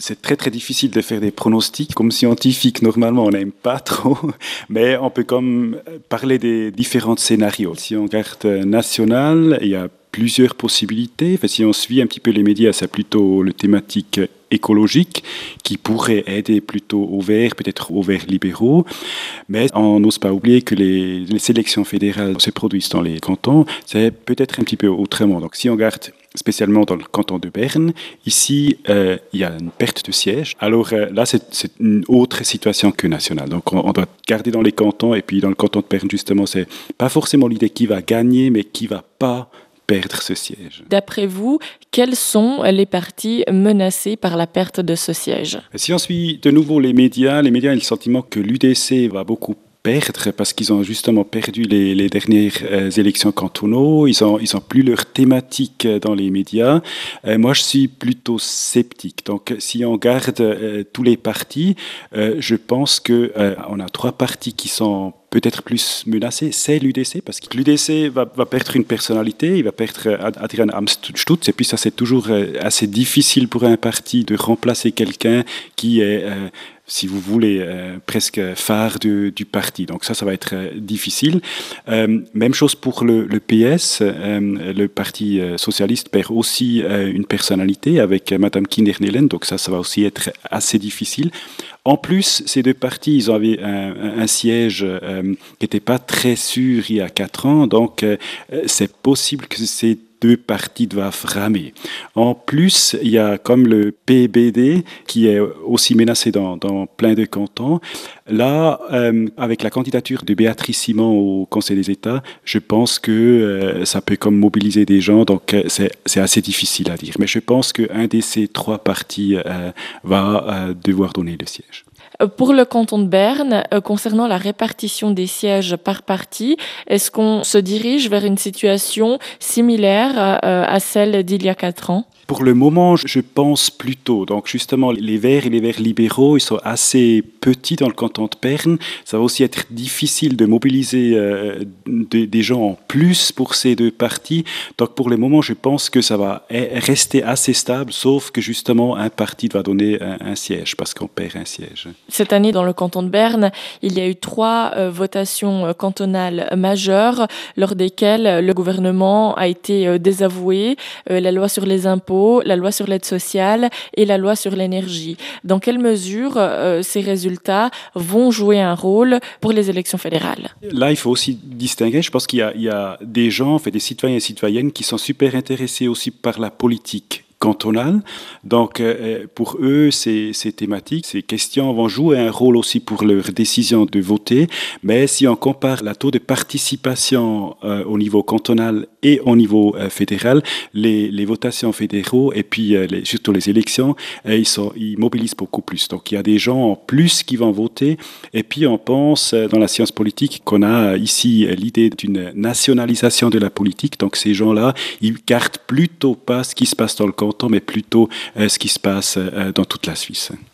C'est très très difficile de faire des pronostics. Comme scientifique, normalement, on n'aime pas trop, mais on peut comme parler des différents scénarios. Si on regarde national, il y a plusieurs possibilités. Enfin, si on suit un petit peu les médias, c'est plutôt le thématique écologique qui pourrait aider plutôt aux Verts, peut-être aux Verts libéraux. Mais on n'ose pas oublier que les élections fédérales se produisent dans les cantons. C'est peut-être un petit peu autrement. Donc si on regarde spécialement dans le canton de Berne, ici, il y a une perte de siège. Alors là, c'est une autre situation que nationale. Donc on doit garder dans les cantons. Et puis dans le canton de Berne, justement, c'est pas forcément l'idée qui va gagner, mais qui va pas perdre ce siège. D'après vous, quels sont les partis menacés par la perte de ce siège? Si on suit de nouveau les médias ont le sentiment que l'UDC va beaucoup perdre parce qu'ils ont justement perdu les dernières élections cantonaux, ils ont plus leur thématique dans les médias. Moi, je suis plutôt sceptique. Donc, si on garde tous les partis, je pense que on a 3 partis qui sont peut-être plus menacé, c'est l'UDC, parce que l'UDC va perdre une personnalité, il va perdre Adrian Amstutz, et puis ça c'est toujours assez difficile pour un parti de remplacer quelqu'un qui est, si vous voulez, presque phare du parti. Donc ça va être difficile. Même chose pour le PS, le Parti socialiste perd aussi une personnalité avec Madame Kinderneelen, donc ça va aussi être assez difficile. En plus, ces 2 partis, ils avaient un siège qui n'était pas très sûr il y a 4 ans, donc c'est possible que ces 2 partis doivent ramer. En plus, il y a comme le PBD qui est aussi menacé dans plein de cantons. Là, avec la candidature de Béatrice Simon au Conseil des États, je pense que ça peut comme mobiliser des gens, donc c'est assez difficile à dire. Mais je pense qu'un de ces 3 partis va devoir donner le siège. Pour le canton de Berne, concernant la répartition des sièges par parti, est-ce qu'on se dirige vers une situation similaire à celle d'il y a 4 ans? Pour le moment, je pense plutôt. Donc justement, les Verts et les Verts libéraux, ils sont assez petits dans le canton de Berne. Ça va aussi être difficile de mobiliser des gens en plus pour ces 2 partis. Donc pour le moment, je pense que ça va rester assez stable, sauf que justement, un parti va donner un siège, parce qu'on perd un siège. Cette année, dans le canton de Berne, il y a eu 3 votations cantonales majeures, lors desquelles le gouvernement a été désavoué, la loi sur les impôts, la loi sur l'aide sociale et la loi sur l'énergie. Dans quelle mesure ces résultats vont jouer un rôle pour les élections fédérales? Là, il faut aussi distinguer. Je pense qu'il y a des gens, des citoyens et citoyennes qui sont super intéressés aussi par la politique cantonale. Donc, pour eux, ces thématiques, ces questions vont jouer un rôle aussi pour leur décision de voter. Mais si on compare la taux de participation au niveau cantonal et au niveau fédéral, les votations fédéraux et puis surtout les élections, ils mobilisent beaucoup plus. Donc, il y a des gens en plus qui vont voter. Et puis, on pense dans la science politique qu'on a ici l'idée d'une nationalisation de la politique. Donc, ces gens-là, ils gardent plutôt pas ce qui se passe dans le canton, mais plutôt ce qui se passe dans toute la Suisse.